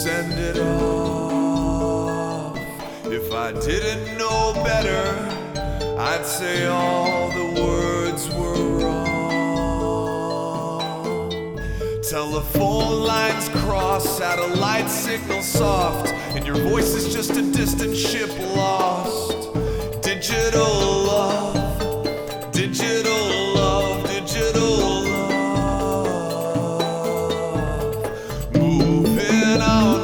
Send it off. If I didn't know better, I'd say all the words were wrong. Telephone lines cross, satellite signal soft, and your voice is just a distant ship lost. Digital love, digital